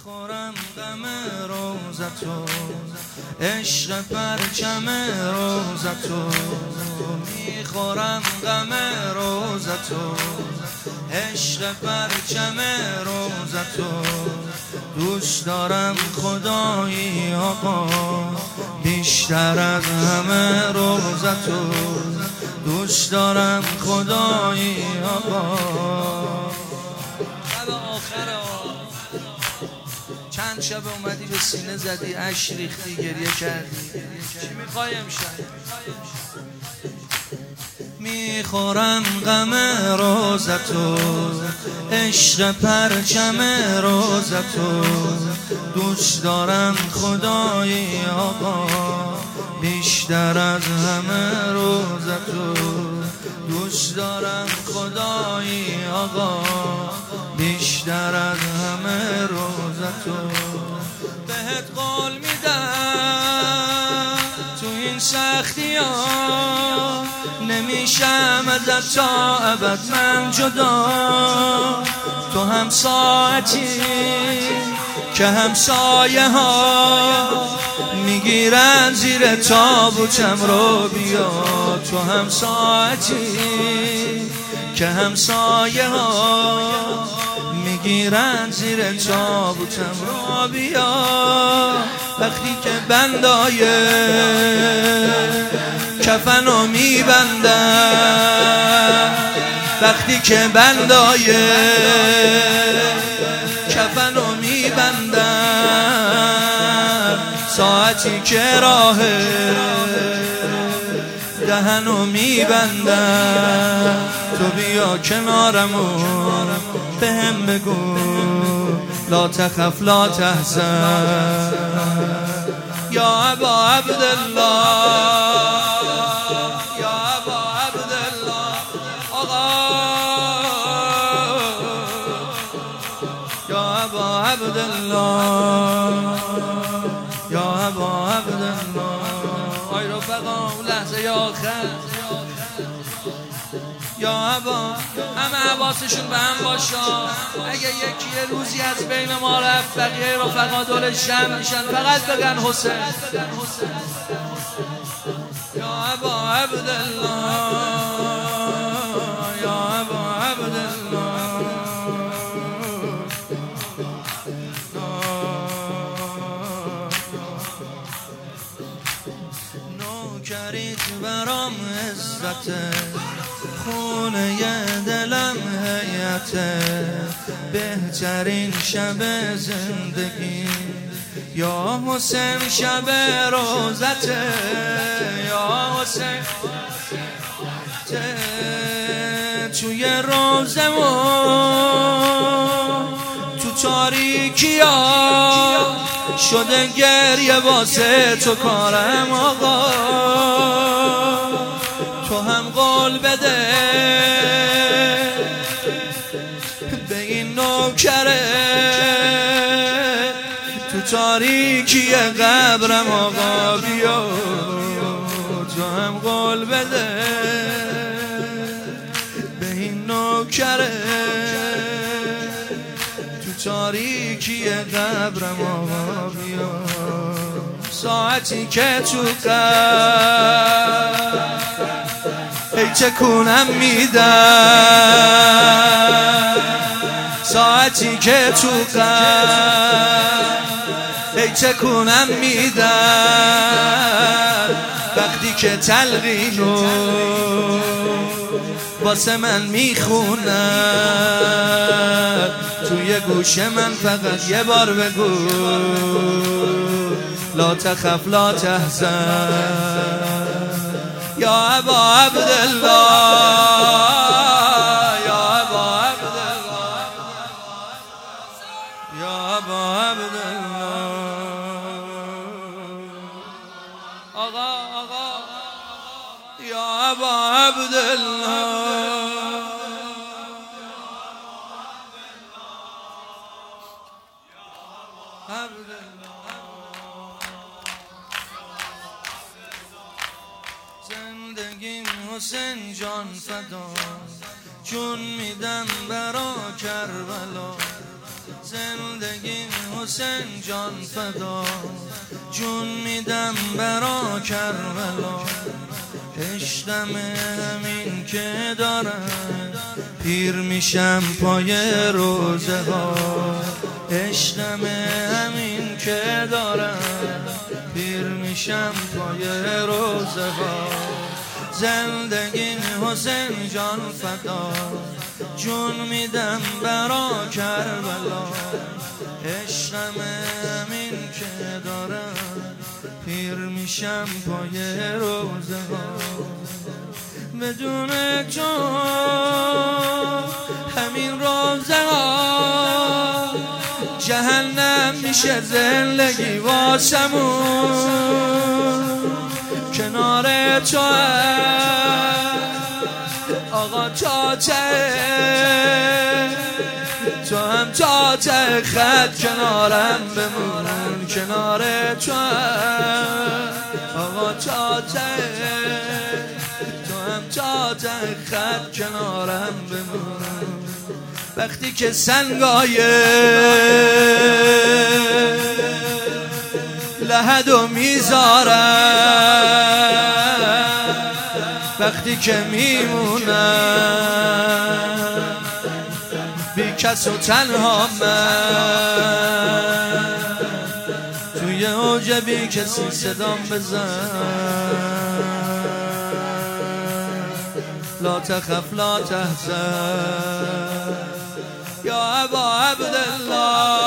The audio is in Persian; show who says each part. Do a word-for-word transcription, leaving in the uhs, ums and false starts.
Speaker 1: میخورم غم روزتو، عشق پرچم روزتو، میخورم غم روزتو، عشق پرچم روزتو. دوست دارم خدایی آقا بیشتر از همه روزتو، دوست دارم خدایی آقا. شب آخر چند شب اومدی به سینه زدی، اشک ریختی، گریه کردی، چی میخوای امشب؟ میخورم غم روزتو، عشق پرچم روزتو، دوست دارم خدایی آقا بیشتر از همه روزتو، دوست دارم خدایی آقا بیشتر از همه روزتو. بهت قول میدم تو این سختی ها نمیشم ازت تا ابد من جدا. تو هم ساعتی که همسایه ها میگیرن زیر تابوتم رو بیا. تو هم ساعتی که همسایه ها میگیرن زیر تابوتم رو بیا. وقتی که بندای کفنو میبندم، وقتی که بندای کفنو میبندم، ساعتی که راه دهنو میبندم، تو بیا کنارمون بهم بگو لا تخف لا تحزن یا ابا عبدالله، یا ابا عبدالله آقا، یا ابا عبدالله، یا ابا عبدالله. آی رفقا اون لحظه آخر یا ابا، همه حواسشون به هم باشه. اگه یکی یه روزی از بین ما رفت بقیه رفقا دور جمع میشن فقط بگن حسین. یا ابا عبدالله، یا ابا عبدالله، نوکریت برام عزته، خونه دلم حیاته، بهترین شب زندگی یا حسین شب روزته، یا حسین توی روزمون تو تاریکی ها شده گریه واسه تو کارم آقا. تو هم قول بده به این نوکره تو تاریکی قبرم آقا بیا. تو هم قول بده به این نوکره تو تاریکی قبرم آقا بیا. ساعتی که تو قبر ای چه کنم میدم، ساعتی که تو قلب ای چه کنم میدم. وقتی که تلقینو واسه من میخونن توی گوش من فقط یه بار بگو لا تخف لا تحزن یا ابا عبدالله، یا ابا عبدالله، یا ابا عبدالله آقا، آقا یا ابا عبدالله. زندگیم حسین جان فدا، جون میدم برا کربلا. زندگیم حسین جان فدا، جون میدم برا کربلا. عشقم همین که دارم، پیر میشم پای روزه ها. عشقم همین که دارم، پیر میشم پای روزه ها. زندگی حسین جان فدا، جون میدم برا کربلا. عشقم همین که دارم، پیر میشم پای روزه ها. بدون تو همین روزه ها جهنم میشه زندگی واسمون. کنار تو آقا تا ته، تو هم تا ته خط کنارم بمون. کنار تو آقا تا ته، تو هم تا ته خط کنارم بمون. وقتی که سنگای لحدو میذارم، وقتی که میمونم بی کس و تنها من، توی اوج بی کسی صدام بزن. لا تخف لا تحزن یا ابا عبدالله.